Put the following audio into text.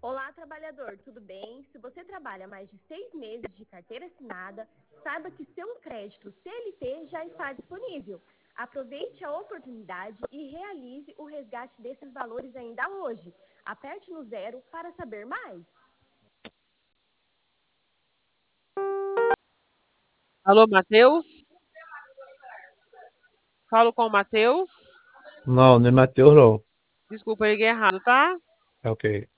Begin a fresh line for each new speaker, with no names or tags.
Olá, trabalhador, tudo bem? Se você trabalha mais de 6 meses de carteira assinada, saiba que seu crédito CLT já está disponível. Aproveite a oportunidade e realize o resgate desses valores ainda hoje. Aperte no 0 para saber mais.
Alô, Matheus? Falo com o Matheus?
Não, não é Matheus, não.
Desculpa, eu liguei errado, tá?
É ok.